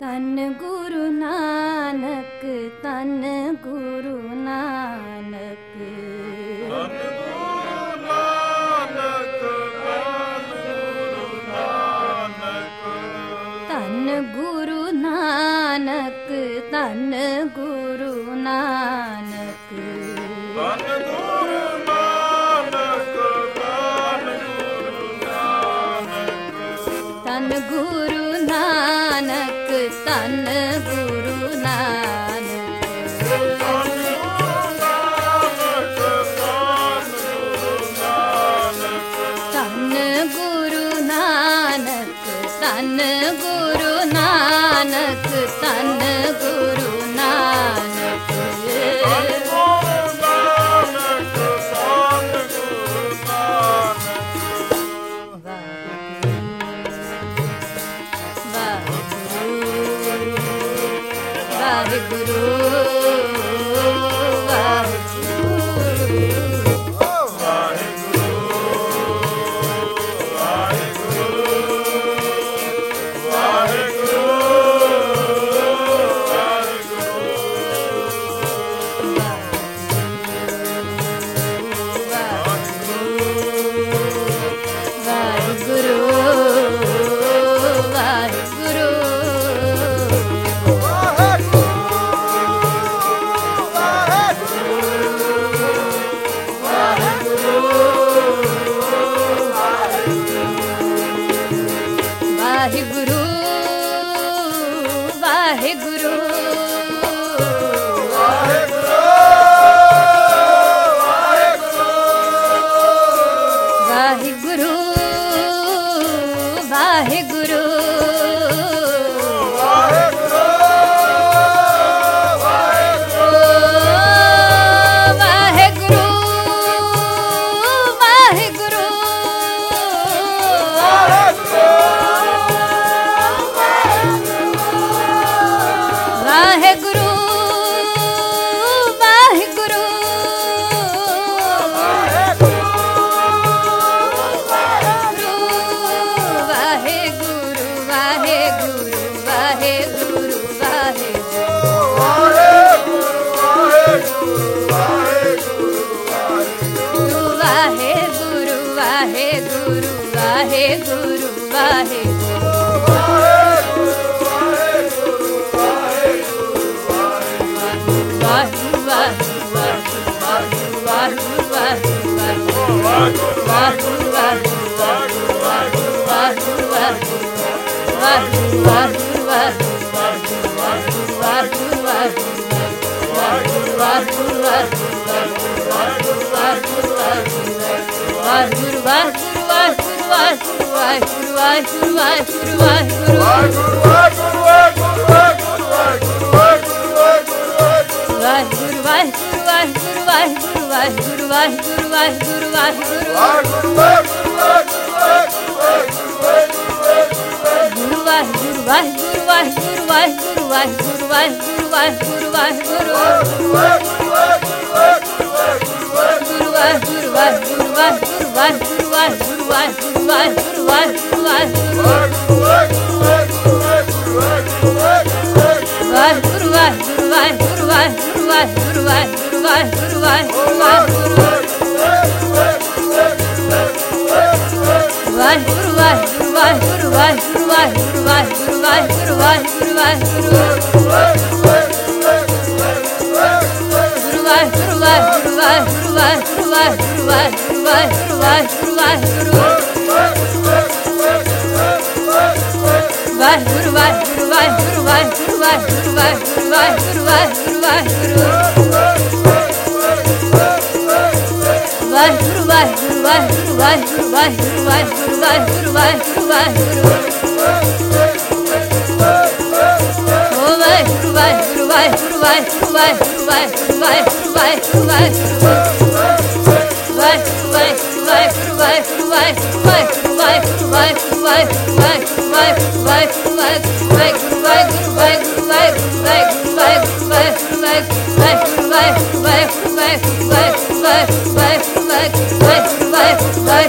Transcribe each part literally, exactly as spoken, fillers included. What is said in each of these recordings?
ਧੰਨ ਗੁਰੂ ਨਾਨਕ, ਧੰਨ ਗੁਰੂ ਨਾਨਕ, ਧੰਨ ਗੁਰੂ ਨਾਨਕ, ਧੰਨ ਗੁਰੂ ਨਾਨਕ, ਧੰਨ ਗੁਰੂ ਨਾਨਕ, ਧੰਨ ਗੁਰੂ ਨਾਨਕ, ਧੰਨ ਗੁਰੂ ਨਾਨਕ, ਧੰਨ ਗੁਰੂ ਨਾਨਕ, ਧੰਨ ਗੁਰੂ ਨਾਨਕ, ਧੰਨ ਗੁਰੂ ਨਾਨਕ, ਧੰਨ ਗੁਰੂ ਨਾਨਕ, ਵਾਹਿਗੁਰੂ ਵਾਹਿਗੁਰੂ ਵਾਹਿਗੁਰੂ ਵਾਹਿਗੁਰੂ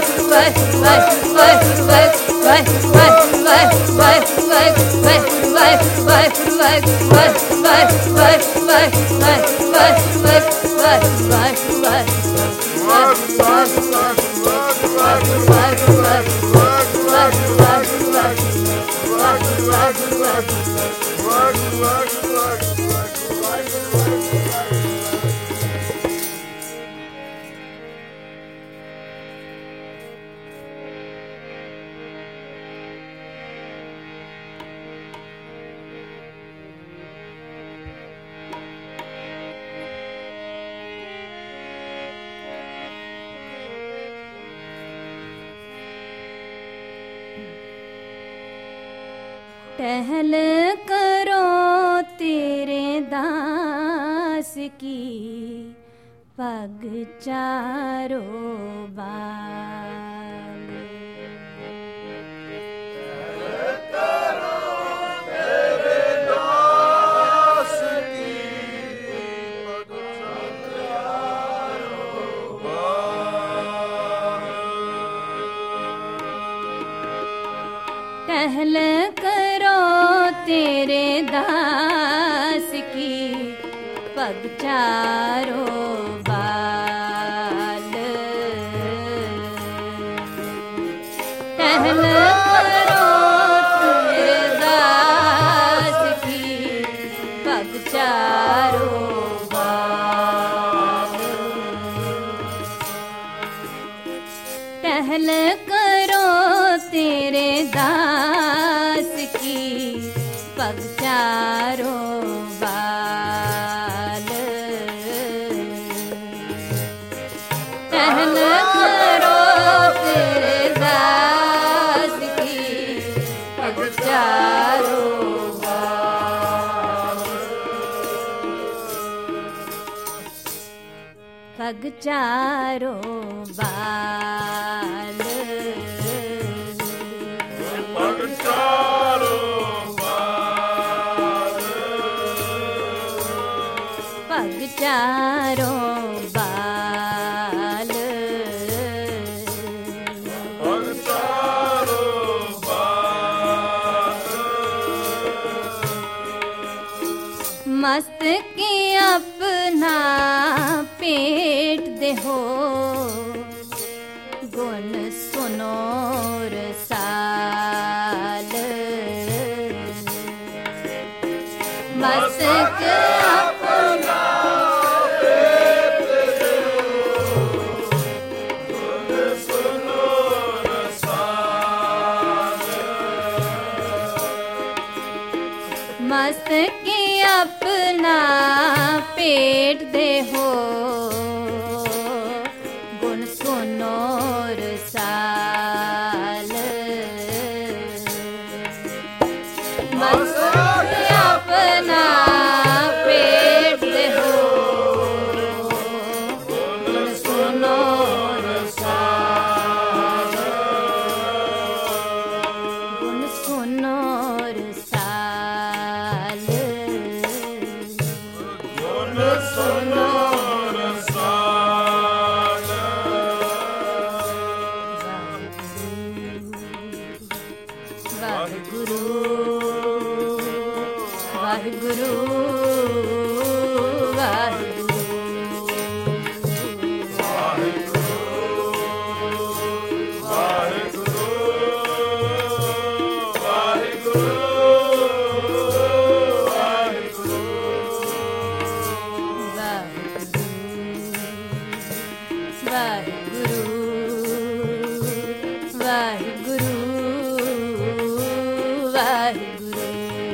Bye. टहल करो तेरे दास की पग चारों बाल। टहल करो तेरे दास की पग चारों बाल। टहल करो तेरे दास की पग चारों बाल। टहल करो तेरे दास की पग चारों बाल। टहल करो तेरे दास की पग चारों बाल। पग चारों बाल। पग चारों बाल। पग चारों बाल। पग चारों बाल। मस्तकी अपना पेट देहो गुण सुनो रसाल। मस्तक अपना पेट देहो गुण सुनो रसाल। मस्तकी अपना पेट देहो गुण सुनो रसाल। मस्तकी अपना पेट देहो गुण सुनो रसाल। गुण सुनो रसाल। गुण सुनो रसाल। वाहिगुरु वाहिगुरु वाहिगुरु वाहिगुरु वाहिगुरु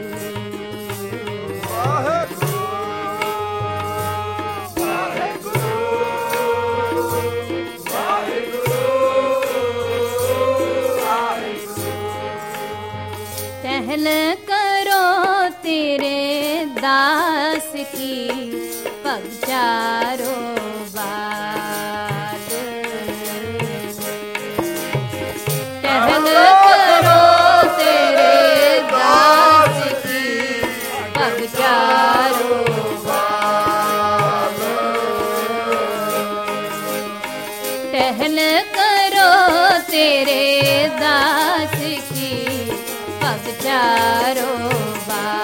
टहल करो तेरे दास की पग चारों बाल। टहल करो तेरे दास की पग चारों बाल। टहल करो तेरे दास की पग चारों बाल।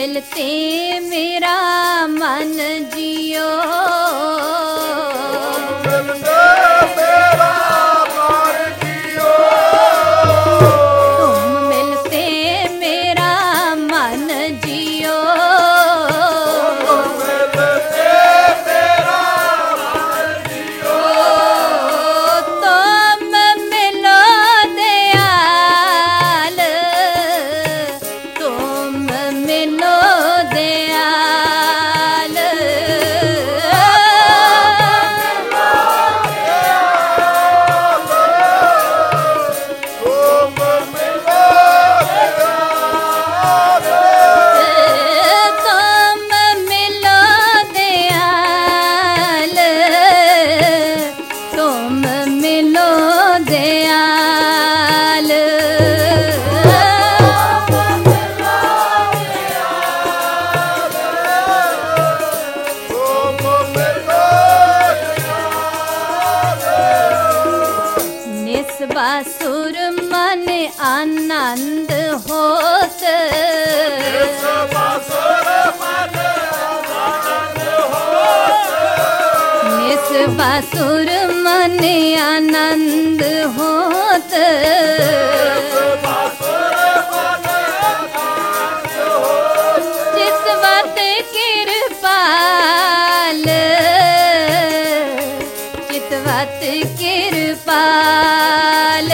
मिलते मेरा मन जियो, मिलते मेरा मन जियो, तुम मिलते मेरा मन जियो, मिलते मेरा मन जियो, तुम मिलो दयाल, तुम मिलो दयाल, तुम मिलो दयाल, तुम मिलो दयाल, तुम मिलो दयाल, तुम मिलो निस्बासुर मन आनंद होत, बासुर मन आनंद होत, निस्बासुर मन आनंद होत, बासुर मन आनंद होत, चितवत कृपाल, चितवत कृपाल,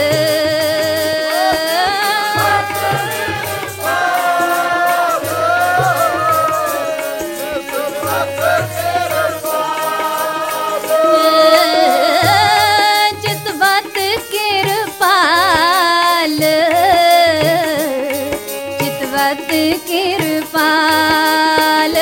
चितवत कृपाल, चितवत कृपाल,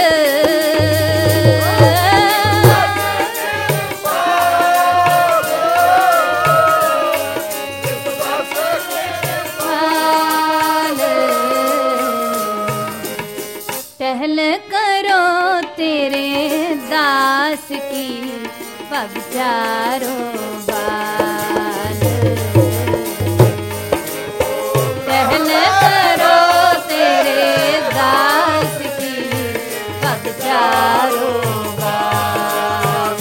टहल करो तेरे दास की पग चारों बाल, टहल करो तेरे दास की पग चारों बाल,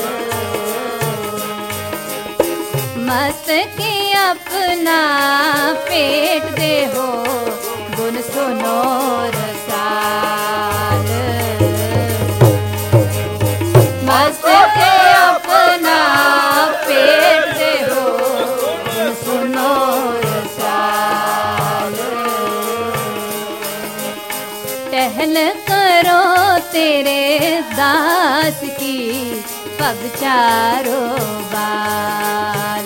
मस्तकी अपना पेट दे हो गुण सुनो रसाल, मस्तकी अपना पेट दे हो गुण सुनो रसाल, टहल करो तेरे दास की पग चारों बाल,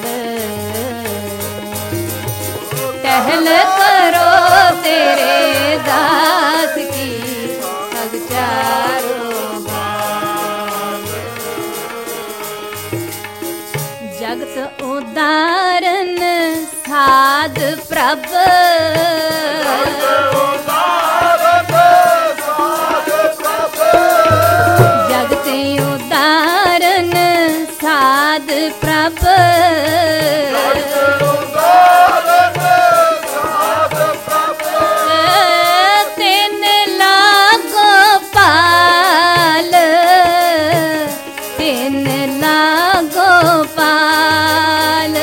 टहल करो तेरे दास की पग चारों बाल, जगत उदाहरण साध प्रभ, जगत उदाहरण साध प्रभ, तिन लागो पाल, तिन लागो पाल,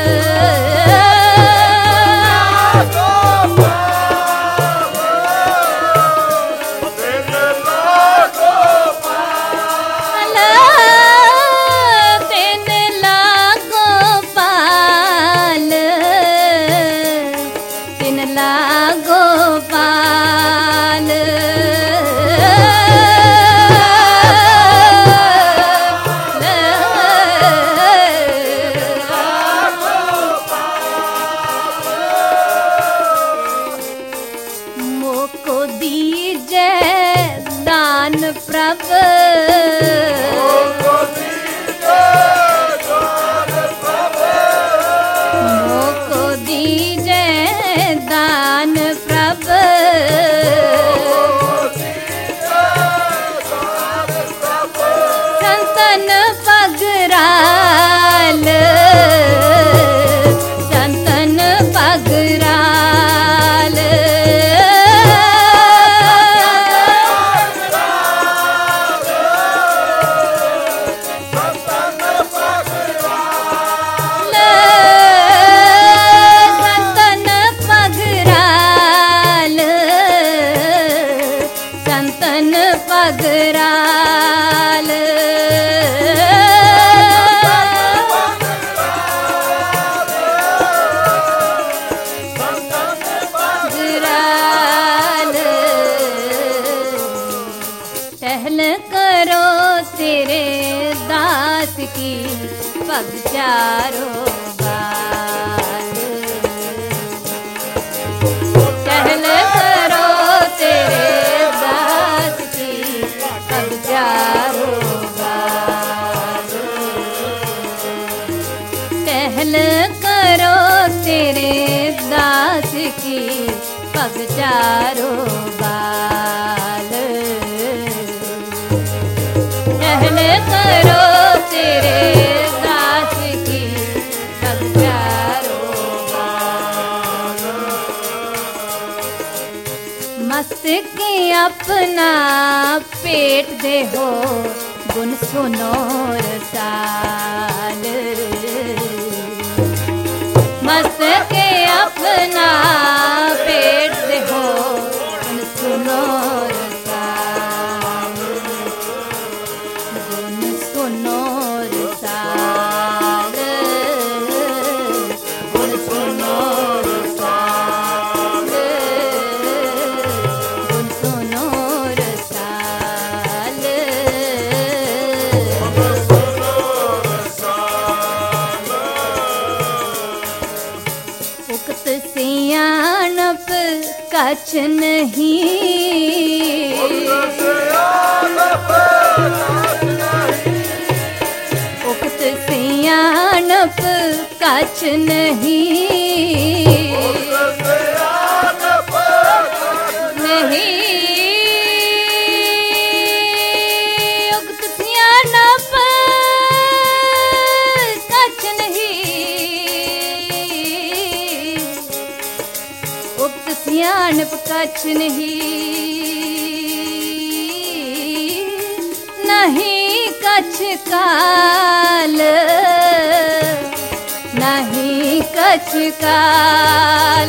तिन लागो पाल, तिन लागो पाल, मोको दीजे दान प्रभ, मोको दीजे दान प्रभ, संतन पगराल, संतन पगराल, पगराल पगराल टहल करो तेरे दास की पग चारों बाल टहल करो तेरे दास की पग चारों बाल टहल करो तेरे दास की पग चारों बाल टहल करो तेरे दास की पग चारों बाल मस्तकी अपना पेट दे हो गुन सुनो रसाल मस्तकी अपना पेट दे हो गुन सुनो रसाल गुन सुनो रसाल गुन सुनो रसाल गुन सुनो रसाल उक्त सियाणप कछ नहीं उक्त सियाणप कछ नहीं नहीं उक्त सियाणप कछ नहीं उक्त सियाणप कछ नहीं नहीं कछ काल नहीं कछ काल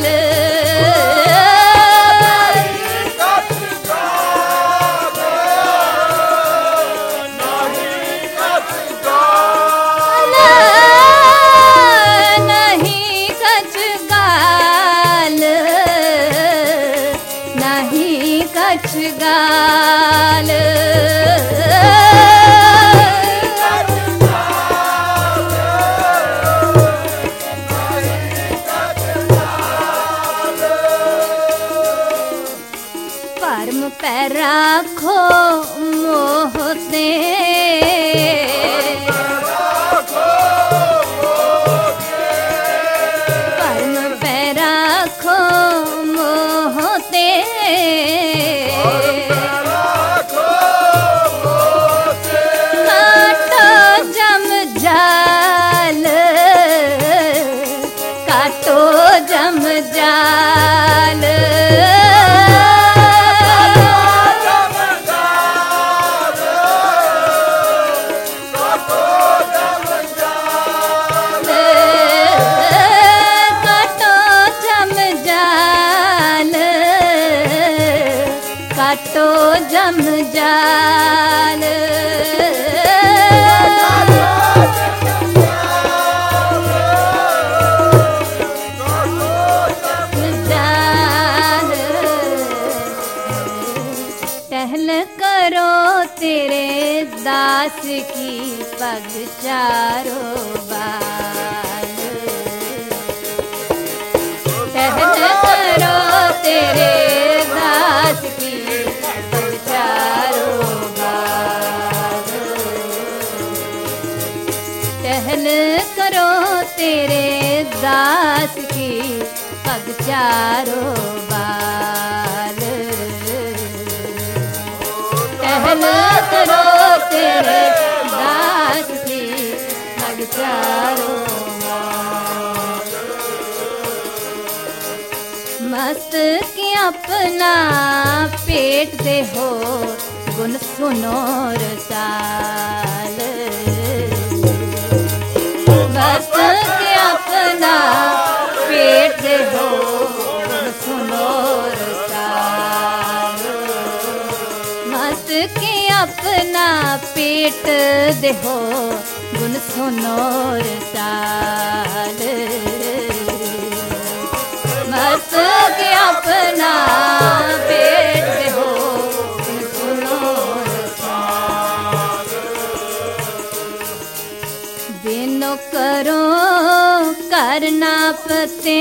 नहीं कछ काल नहीं कछ गाल परम पे राखो मोहते परम पे राखो मोहते काटो जम जाल काटो जम जाल काटो जम जाल जाल टहल करो तेरे दास की पग चारों बाल टहल करो तेरे दास की पग चारों बाल टहल करो तेरे दास की पग चारों बाल टहल करो तेरे दास की पग चारों बाल मस्त की अपना पेट दे हो गुन सुनो रसाल मस्त के अपना पेट दे हो गुन सुनो रसाल मस्त के अपना पेट देहो गुण सुनो रसाल मस्त के अपना पेट देहो गुण सुनो रसाल बिनो करो करना पते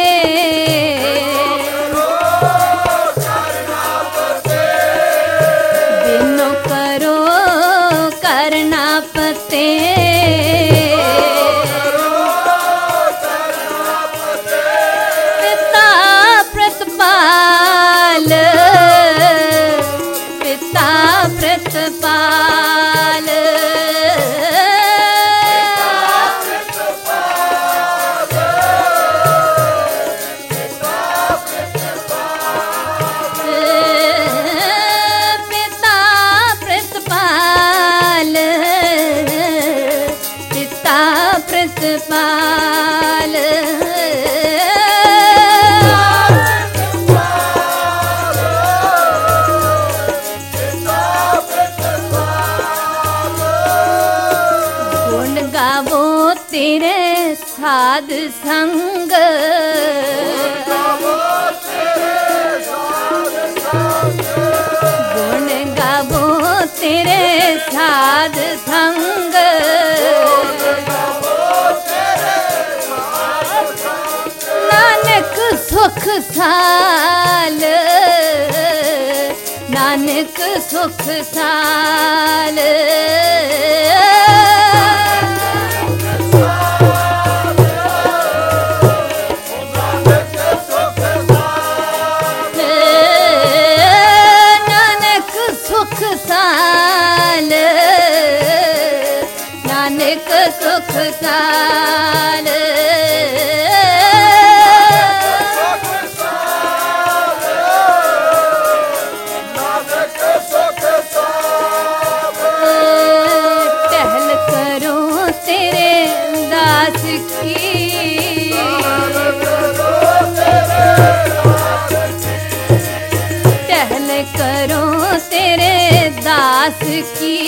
बिनो करो करना पते पिता प्रतपाल पिता प्रतपाल प्रतपाल गुण गावो तेरे साध संग गुण गावो तेरे साध संग नानक सुख साल नानक सुख साल नानक सुख साल नानक सुख साल टहल करो तेरे दास की टहल करो तेरे दास की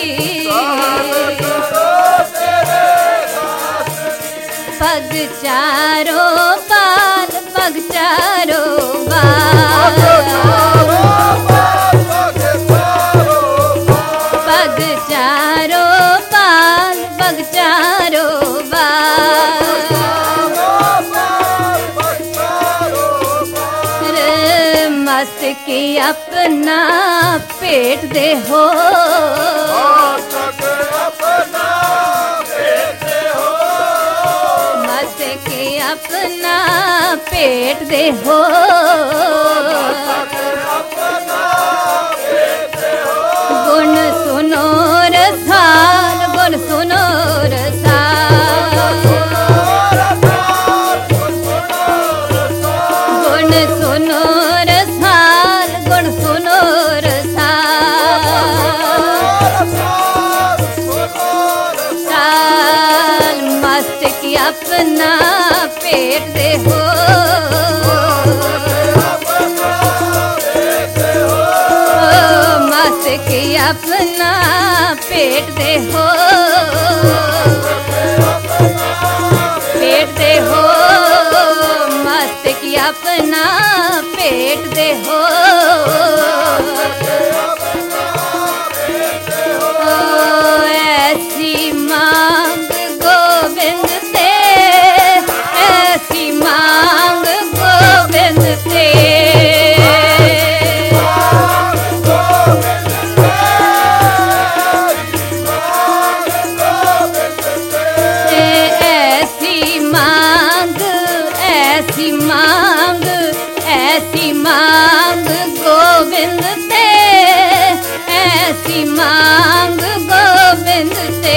पग चारो बाल पग चारो बाल पग चारो बाल पग चारो बाल मस्त की अपना पेट दे हो मस्त की अपना पेट दे हो गुण सुनो रसाल गुण सुनो रसाल गुण सुनो रसाल गुण सुनो रसाल मस्त की अपना पेट दे हो मस्त की अपना पेट दे हो पेट दे हो मस्त की अपना पेट दे हो ऐसी मांग गोविंद से ऐसी मांग गोविंद से ऐसी मांग ऐसी मांग ऐसी मांग गोविंद से ऐसी मांग गोविंद से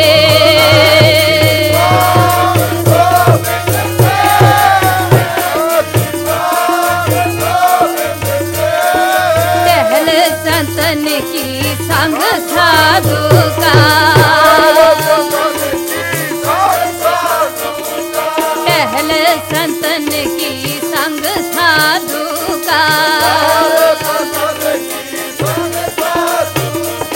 टहल संतन की संग साधु का टहल संतन की संग साधु का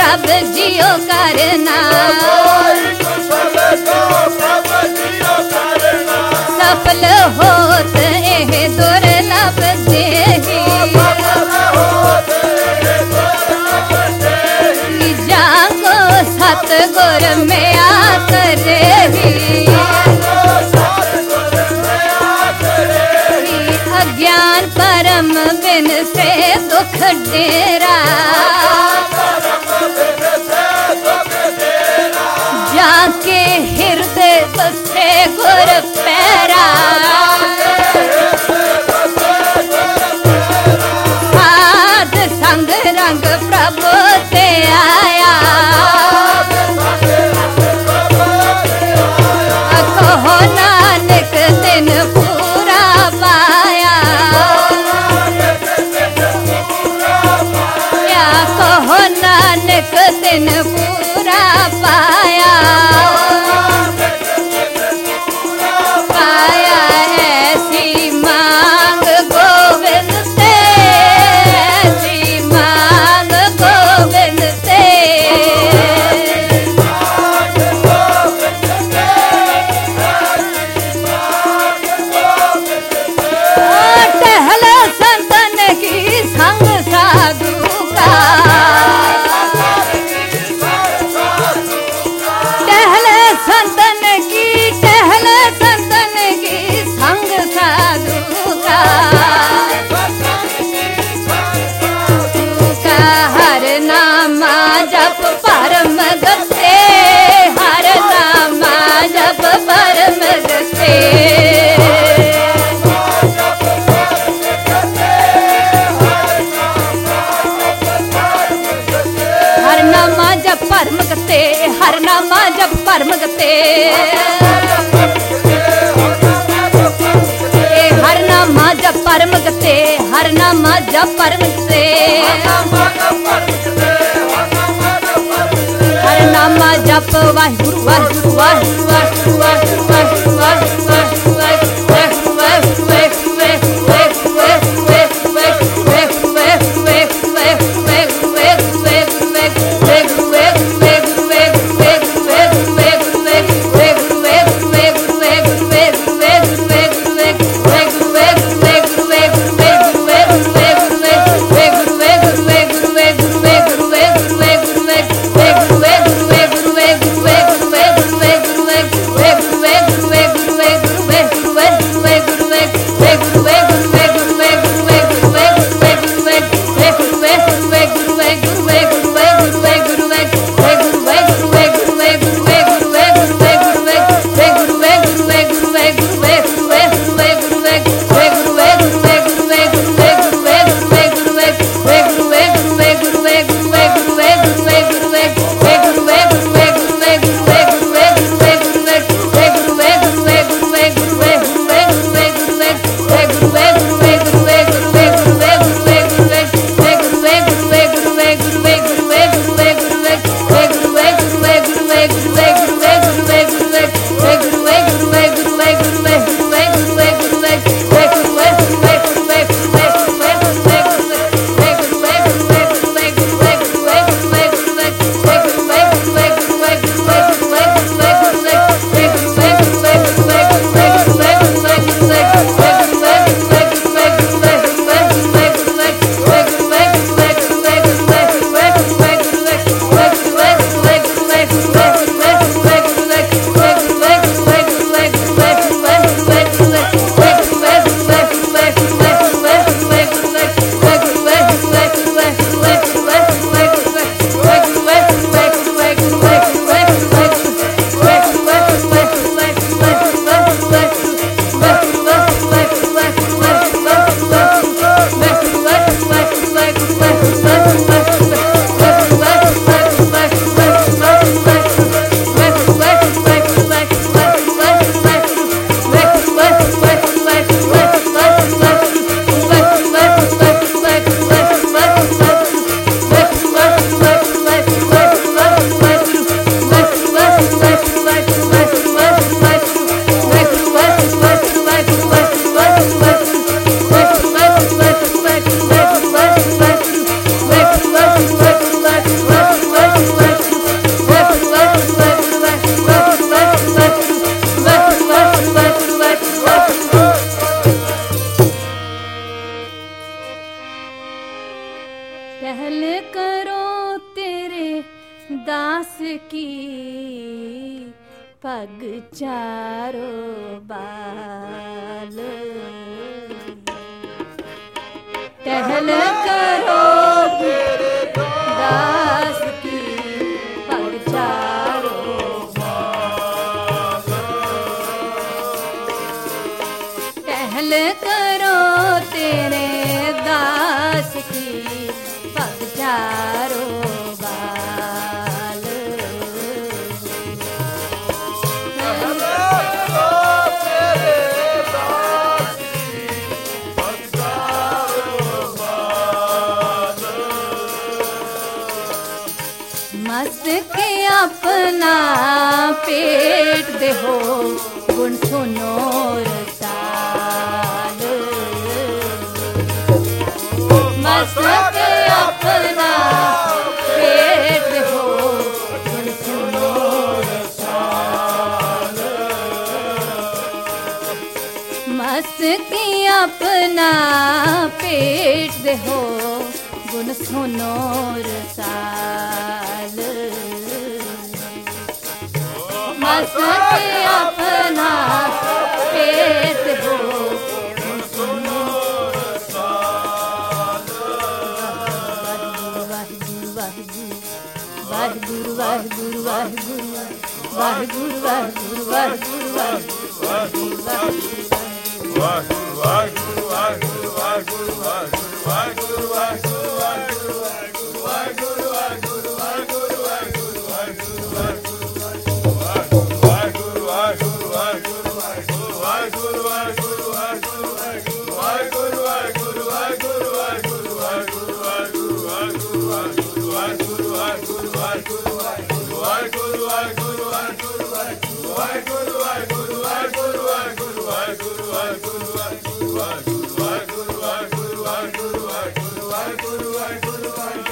ਪ੍ਰਭ ਜਿਉ ਕਰਨਾ ਕੋਈ ਕੁਸ਼ਲ ਕੋ ਪ੍ਰਭ ਜਿਉ ਕਰਨਾ ਸਫਲ ਹੋਤ ਇਹ ਦੁਰਲਭ ਦੇਹੀ ਜਾਗੋ ਸਤਿਗੁਰ ਮਿਆ ਕਰੇਹੀ ਅਗਿਆਨ ਪਰਮ ਬਿਨ ਸੇ ਦੁਖ ਡੇਰਾ ਜਾਕੇ ਹਿਰਦੇ ਬਸੇ ਗੁਰ ਪੈਰਾ ਸਾਧ ਸੰਗ ਰੰਗ ਪ੍ਰਭ ਤੇ ਆਇਆ ਕਹੋ ਨਾਨਕ ਤਿਨ ਪੂਰਾ ਪਾਇਆ ਕਹੋ ਨਾਨਕ ਤਿਨ ਪੂਰਾ ਪਾਇਆ ਪਾਇਆ ਐਸੀ ਮੰਗ ਗੋਬਿੰਦ ਤੇ ਐਸੀ ਮੰਗ ਗੋਬਿੰਦ ਤੇ टहल संतन की संग साधु का टहल संतन की टहल संतन की संग साधु का का हर नामा जप परम गते हर नामा जप परम गते हर नामा जप परम गते हर नामा जप परम गते हर नामा जप परम गते हर नामा जप परम गते हर नामा जप वाहिगुरु वाहिगुरु वाहिगुरु वाहिगुरु वाहिगुरु वाहिगुरु वाहिगुरु वाहिगुरु वाहिगुरु Wake, पहल करो तेरे दास की पग चारो बाल, टहल करो तेरे दास की पग चारो बाल, टहल करो तेरे दास की पग चारो बाल, मस्तक अपना पेट देहो गुण सुनो रसाल, मस्तक अपना पेट देहो गुण सुनो रसाल, मस्तक अपना पेट देहो गुण सुनो रसाल, मस्तक अपना पेट हो गुण सुनो रसाल। Waheguru Waheguru Waheguru Waheguru Waheguru Waheguru Waheguru Guru, Guru, Guru, Guru, Guru, Guru, Guru, Guru, Guru, Guru, Guru,